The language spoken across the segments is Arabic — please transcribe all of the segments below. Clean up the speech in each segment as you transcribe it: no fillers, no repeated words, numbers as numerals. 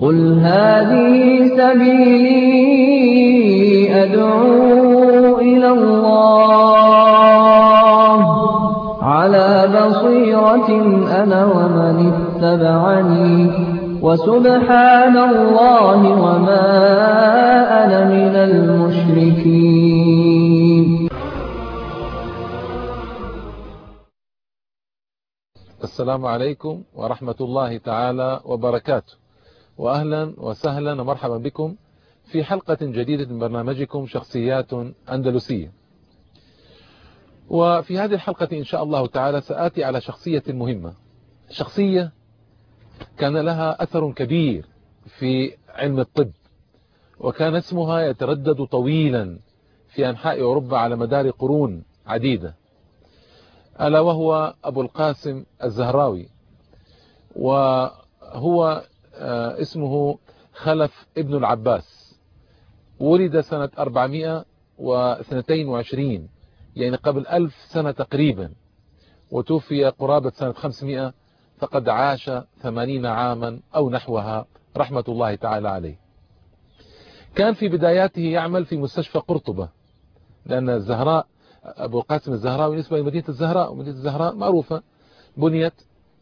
قل هذه سبيلي أدعو إلى الله على بصيرة أنا ومن اتبعني وسبحان الله وما أنا من المشركين. السلام عليكم ورحمة الله تعالى وبركاته، وأهلا وسهلا ومرحبا بكم في حلقة جديدة من برنامجكم شخصيات أندلسية. وفي هذه الحلقة إن شاء الله تعالى سآتي على شخصية مهمة، شخصية كان لها أثر كبير في علم الطب، وكان اسمها يتردد طويلا في أنحاء أوروبا على مدار قرون عديدة، ألا وهو أبو القاسم الزهراوي. وهو اسمه خلف ابن العباس، ولد سنة 422 يعني قبل 1000 سنة تقريبا، وتوفي قرابة سنة 500، فقد عاش 80 عاما أو نحوها رحمة الله تعالى عليه. كان في بداياته يعمل في مستشفى قرطبة، لأن الزهراء أبو القاسم الزهراوي نسبة لمدينة الزهراء، ومدينة الزهراء معروفة بنيت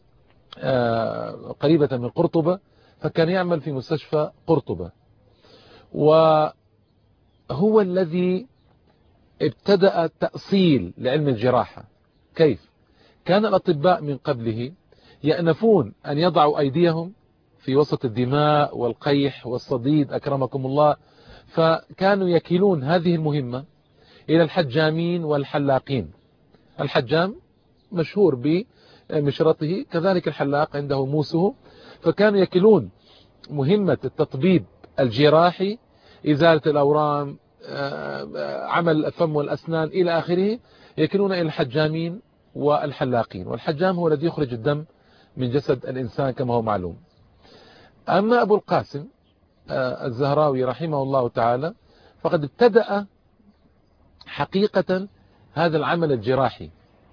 قريبة من قرطبة، فكان يعمل في مستشفى قرطبة. وهو الذي ابتدأ تأصيل لعلم الجراحة. كيف؟ كان الأطباء من قبله يأنفون أن يضعوا أيديهم في وسط الدماء والقيح والصديد أكرمكم الله، فكانوا يكيلون هذه المهمة إلى الحجامين والحلاقين. الحجام مشهور بمشرطه، كذلك الحلاق عنده موسه، فكانوا يكلون مهمة التطبيب الجراحي، إزالة الأورام، عمل الفم والأسنان إلى آخره، يكلون إلى الحجامين والحلاقين. والحجام هو الذي يخرج الدم من جسد الإنسان كما هو معلوم. أما أبو القاسم الزهراوي رحمه الله تعالى فقد ابتدأ حقيقة هذا العمل الجراحي،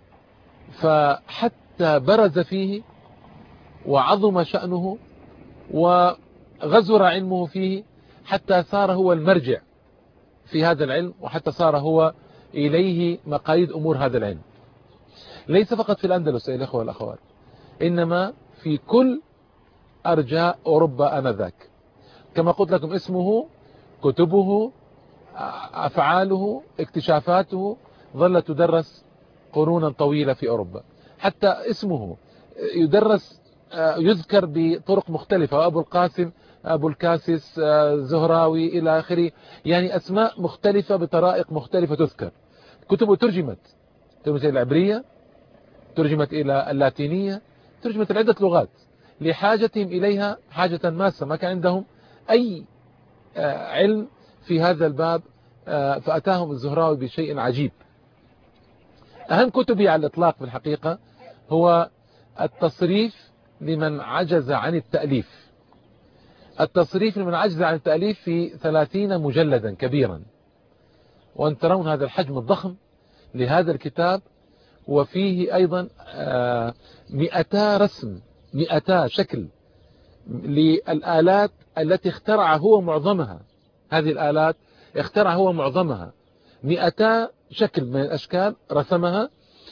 فحتى برز فيه وعظم شأنه وغزر علمه فيه، حتى صار هو المرجع في هذا العلم، وحتى صار هو إليه مقاييد أمور هذا العلم، ليس فقط في الأندلس أيها الأخوة والأخوات، إنما في كل أرجاء أوروبا آنذاك. كما قلت لكم اسمه، كتبه، أفعاله، اكتشافاته ظلت تدرس قرونا طويلة في أوروبا. حتى اسمه يدرس يذكر بطرق مختلفة، أبو القاسم، أبو الكاسس، زهراوي إلى آخره، يعني أسماء مختلفة بطرائق مختلفة تذكر. كتبه ترجمت إلى العبرية، ترجمت إلى اللاتينية، ترجمت إلى عدة لغات لحاجتهم إليها حاجة ماسة، ما كان عندهم أي علم في هذا الباب، فأتاهم الزهراوي بشيء عجيب. أهم كتبه على الإطلاق في الحقيقة هو التصريف لمن عجز عن التأليف. التصريف لمن عجز عن التأليف في 30 مجلدا كبيرا، وأن ترون هذا الحجم الضخم لهذا الكتاب، وفيه أيضا 200 رسم، 200 شكل للآلات التي اخترع هو معظمها. هذه الآلات اخترع هو معظمها، 200 شكل من الأشكال رسمها.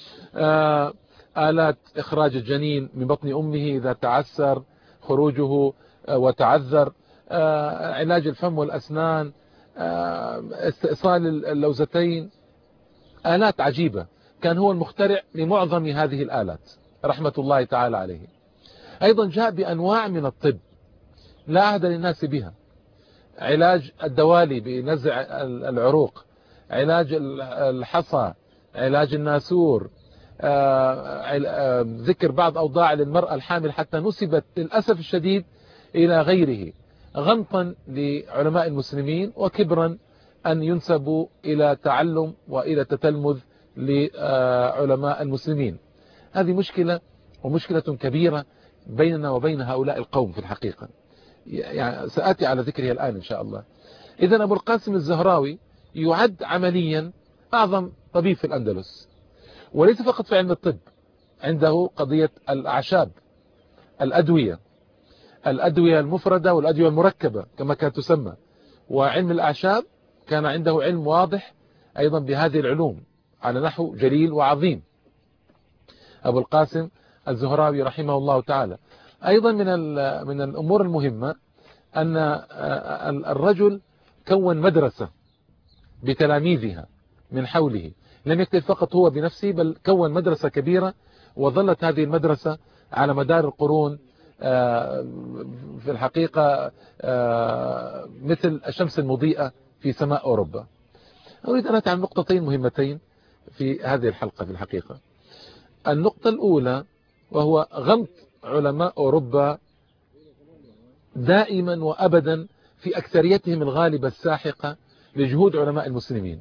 آلات إخراج الجنين من بطن أمه إذا تعسر خروجه وتعذر، علاج الفم والأسنان، استئصال اللوزتين، آلات عجيبة. كان هو المخترع لمعظم هذه الآلات رحمة الله تعالى عليه. أيضا جاء بأنواع من الطب لا عهد للناس بها، علاج الدوالي بنزع العروق، علاج الحصى، علاج الناسور، ذكر بعض أوضاع للمرأة الحامل حتى نسبت للأسف الشديد إلى غيره، غمطا لعلماء المسلمين وكبرا أن ينسبوا إلى تعلم وإلى تتلمذ لعلماء المسلمين. هذه مشكلة، ومشكلة كبيرة بيننا وبين هؤلاء القوم في الحقيقة، يعني سآتي على ذكرها الآن إن شاء الله. إذن أبو القاسم الزهراوي يعد عمليا أعظم طبيب في الأندلس، وليس فقط في علم الطب، عنده قضية الأعشاب، الأدوية، الأدوية المفردة والأدوية المركبة كما كانت تسمى، وعلم الأعشاب كان عنده علم واضح أيضا بهذه العلوم على نحو جليل وعظيم، أبو القاسم الزهراوي رحمه الله تعالى. أيضا من الأمور المهمة أن الرجل كون مدرسة بتلاميذها من حوله، لم يكتب فقط هو بنفسه بل كون مدرسة كبيرة، وظلت هذه المدرسة على مدار القرون في الحقيقة مثل الشمس المضيئة في سماء أوروبا. أريد أن أتعلم نقطتين مهمتين في هذه الحلقة في الحقيقة. النقطة الأولى وهو غمط علماء أوروبا دائما وأبدا في أكثريتهم الغالبة الساحقة لجهود علماء المسلمين،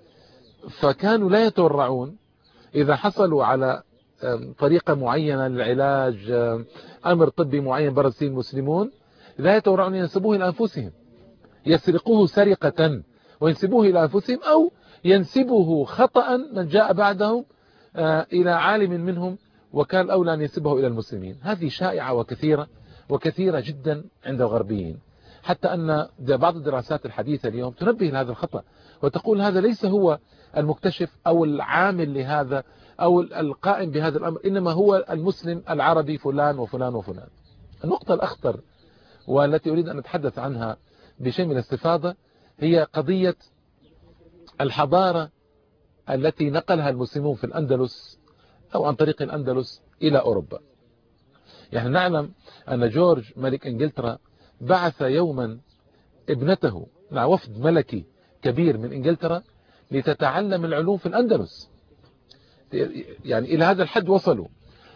فكانوا لا يتورعون إذا حصلوا على طريقة معينة للعلاج، أمر طبي معين برز فيه المسلمون، لا يتورعون ينسبوه إلى أنفسهم، يسرقوه سرقة وينسبوه إلى أنفسهم، أو ينسبه خطأ من جاء بعدهم إلى عالم منهم، وكان الأولى أن ينسبه إلى المسلمين. هذه شائعة وكثيرة جدا عند الغربيين، حتى أن بعض الدراسات الحديثة اليوم تنبه لهذا الخطأ وتقول هذا ليس هو المكتشف أو العامل لهذا أو القائم بهذا الأمر، إنما هو المسلم العربي فلان وفلان وفلان. النقطة الأخطر والتي أريد أن أتحدث عنها بشيء من الاستفاضة هي قضية الحضارة التي نقلها المسلمون في الأندلس أو عن طريق الأندلس إلى أوروبا. يعني نعلم أن جورج ملك إنجلترا بعث يوما ابنته مع وفد ملكي كبير من إنجلترا لتتعلم العلوم في الأندلس، يعني إلى هذا الحد وصلوا.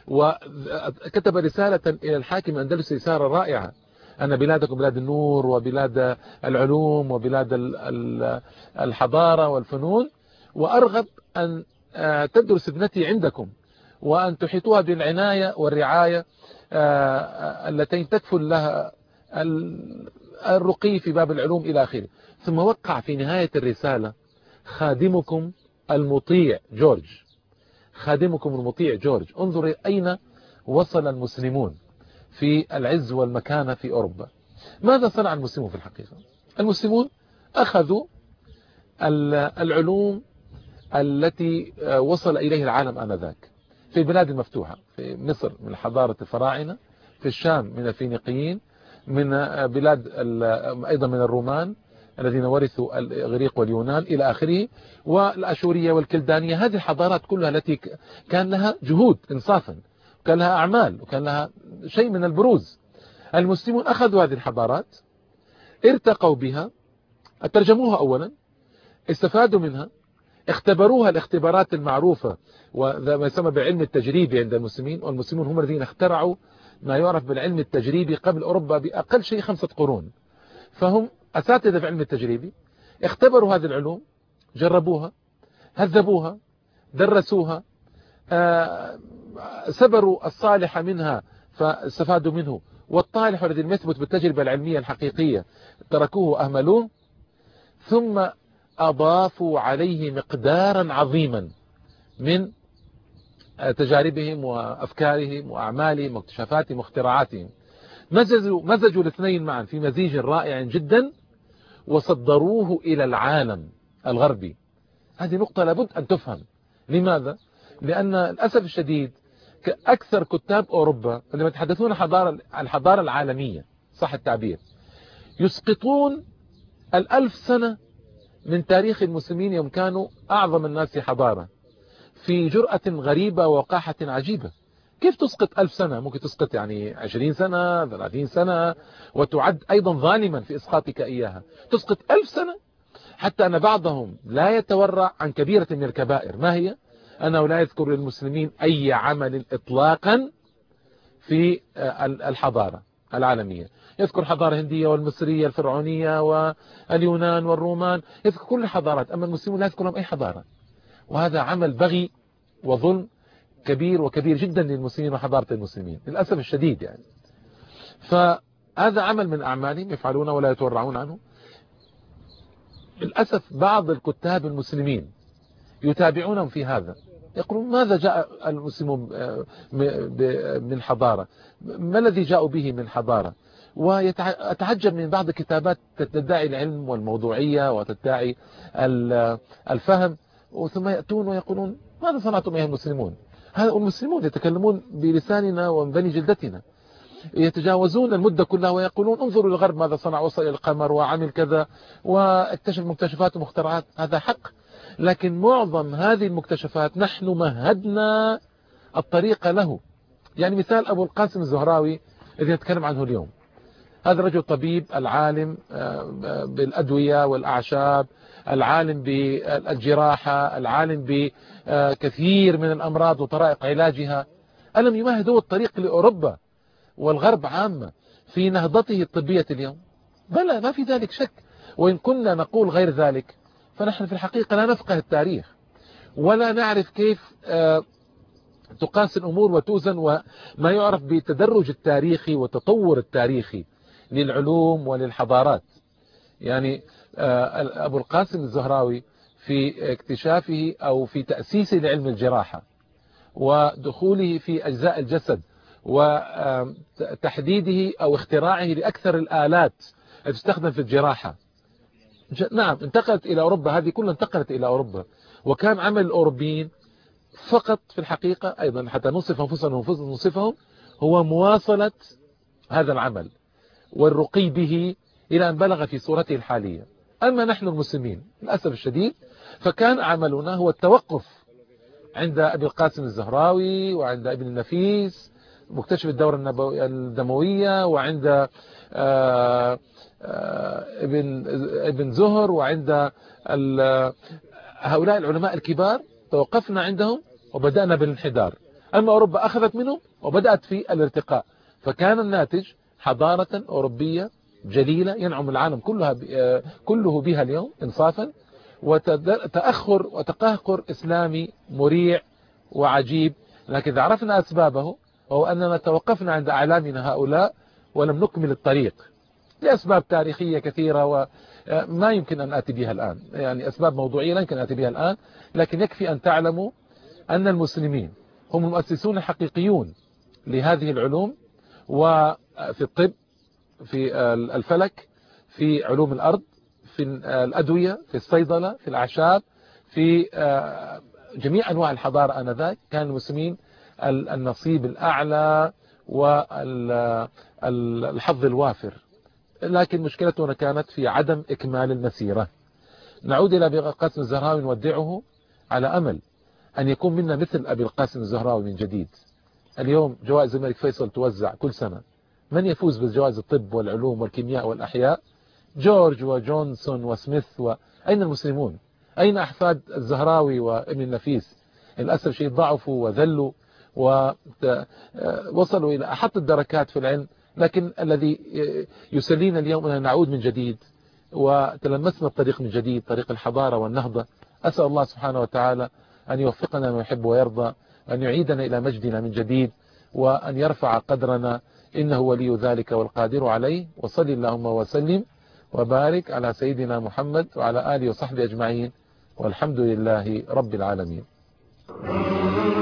وكتب رسالة إلى الحاكم الأندلسي رسالة رائعة أن بلادكم بلاد النور وبلاد العلوم وبلاد الحضارة والفنون، وأرغب أن تدرس ابنتي عندكم وأن تحيطوها بالعناية والرعاية اللتين تكفل لها الرقي في باب العلوم إلى آخره. ثم وقع في نهاية الرسالة خادمكم المطيع جورج، خادمكم المطيع جورج. انظر أين وصل المسلمون في العز والمكانة في أوروبا. ماذا صنع المسلمون في الحقيقة؟ المسلمون أخذوا العلوم التي وصل إليه العالم آنذاك في البلاد المفتوحة، في مصر من حضارة الفراعنة، في الشام من الفينيقيين، من بلاد أيضا من الرومان الذين ورثوا الإغريق واليونان إلى آخره، والأشورية والكلدانية. هذه الحضارات كلها التي كان لها جهود إنصافا، وكان لها أعمال، وكان لها شيء من البروز. المسلمون أخذوا هذه الحضارات، ارتقوا بها، ترجموها أولا، استفادوا منها، اختبروها الاختبارات المعروفة وما يسمى بعلم التجريبي عند المسلمين، والمسلمون هم الذين اخترعوا ما يعرف بالعلم التجريبي قبل أوروبا بأقل شيء 5 قرون. فهم أساتذة في علم التجريبي، اختبروا هذه العلوم، جربوها، هذبوها، درسوها، سبروا الصالح منها فاستفادوا منه، والطالح الذي لم يثبت بالتجربة العلمية الحقيقية تركوه وأهملوه، ثم أضافوا عليه مقدارا عظيما من تجاربهم وأفكارهم وأعمالهم واكتشافاتهم واختراعاتهم. مزجوا الاثنين معا في مزيج رائع جدا وصدروه إلى العالم الغربي. هذه نقطة لابد أن تفهم. لماذا؟ لأن للأسف الشديد أكثر كتاب أوروبا لما يتحدثون الحضارة العالمية صح التعبير يسقطون 1000 سنة من تاريخ المسلمين يوم كانوا أعظم الناس حضارة، في جرأة غريبة ووقاحة عجيبة. كيف تسقط 1000 سنة؟ ممكن تسقط يعني 20 سنة 30 سنة وتعد أيضا ظالما في إسقاطك إياها. تسقط 1000 سنة، حتى أن بعضهم لا يتورع عن كبيرة من الكبائر. ما هي؟ أنه لا يذكر للمسلمين أي عمل إطلاقا في الحضارة العالمية. يذكر الحضارة الهندية والمصرية الفرعونية واليونان والرومان، يذكر كل الحضارات، أما المسلمون لا يذكر لهم أي حضارة. وهذا عمل بغي وظلم كبير وكبير جدا للمسلمين وحضارة المسلمين للأسف الشديد يعني. فهذا عمل من أعمالهم يفعلونه ولا يتورعون عنه. للأسف بعض الكتاب المسلمين يتابعونهم في هذا، يقولون ماذا جاء المسلمون من حضارة؟ ما الذي جاءوا به من حضارة؟ وأتعجب من بعض الكتابات تدعي العلم والموضوعية وتدعي الفهم، ثم يأتون ويقولون ماذا صنعتم أيها المسلمون؟ هذا المسلمون يتكلمون بلساننا ومن بني جلدتنا، يتجاوزون المدة كلها ويقولون انظروا للغرب ماذا صنع، وصل إلى القمر وعمل كذا واكتشف مكتشفات ومخترعات. هذا حق، لكن معظم هذه المكتشفات نحن مهدنا الطريق له. يعني مثال أبو القاسم الزهراوي الذي نتكلم عنه اليوم، هذا رجل طبيب، العالم بالأدوية والأعشاب، العالم بالجراحة، العالم بكثير من الأمراض وطرائق علاجها. ألم يمهد هو الطريق لأوروبا والغرب عامة في نهضته الطبية اليوم؟ بلى، ما في ذلك شك. وإن كنا نقول غير ذلك فنحن في الحقيقة لا نفقه التاريخ ولا نعرف كيف تقاس الأمور وتوزن، وما يعرف بالتدرج التاريخي والتطور التاريخي للعلوم وللحضارات. يعني أبو القاسم الزهراوي في اكتشافه أو في تأسيسه لعلم الجراحة ودخوله في أجزاء الجسد وتحديده أو اختراعه لأكثر الآلات التي تستخدم في الجراحة، نعم انتقلت إلى أوروبا، هذه كلها انتقلت إلى أوروبا. وكان عمل الأوروبيين فقط في الحقيقة أيضا حتى نصف أنفسنا ونصفهم هو مواصلة هذا العمل والرقي به إلى أن بلغ في صورته الحالية. أما نحن المسلمين للأسف الشديد فكان عملنا هو التوقف عند أبي القاسم الزهراوي وعند ابن النفيس مكتشف الدورة الدموية، وعند ابن زهر، وعند هؤلاء العلماء الكبار توقفنا عندهم وبدأنا بالانحدار. أما أوروبا أخذت منهم وبدأت في الارتقاء، فكان الناتج حضارة أوروبية جليلة ينعم العالم كله بها اليوم إنصافا، وتأخر وتقهقر إسلامي مريع وعجيب. لكن إذا عرفنا أسبابه وهو أننا توقفنا عند أعلامنا هؤلاء ولم نكمل الطريق لأسباب تاريخية كثيرة وما يمكن أن آتي بها الآن، يعني أسباب موضوعية لا يمكن أن آتي بها الآن، لكن يكفي أن تعلموا أن المسلمين هم المؤسسون الحقيقيون لهذه العلوم، وفي الطب، في الفلك، في علوم الأرض، في الأدوية، في الصيدلة، في الأعشاب، في جميع أنواع الحضارة آنذاك كان المسلمين النصيب الأعلى والحظ الوافر. لكن مشكلتنا كانت في عدم إكمال المسيرة. نعود إلى أبي القاسم الزهراوي نودعه على أمل أن يكون منا مثل أبي القاسم الزهراوي من جديد. اليوم جوائز الملك فيصل توزع كل سنة، من يفوز بجوائز الطب والعلوم والكيمياء والأحياء؟ جورج وجونسون وسميث. أين المسلمون؟ أين أحفاد الزهراوي وابن النفيس؟ للأسف شيء ضعفوا وذلوا ووصلوا إلى أحط الدركات في العلم. لكن الذي يسلينا اليوم أن نعود من جديد وتلمسنا الطريق من جديد، طريق الحضارة والنهضة. أسأل الله سبحانه وتعالى أن يوفقنا ما يحب ويرضى، أن يعيدنا إلى مجدنا من جديد، وأن يرفع قدرنا، إنه ولي ذلك والقادر عليه. وصل اللهم وسلم وبارك على سيدنا محمد وعلى آله وصحبه أجمعين، والحمد لله رب العالمين.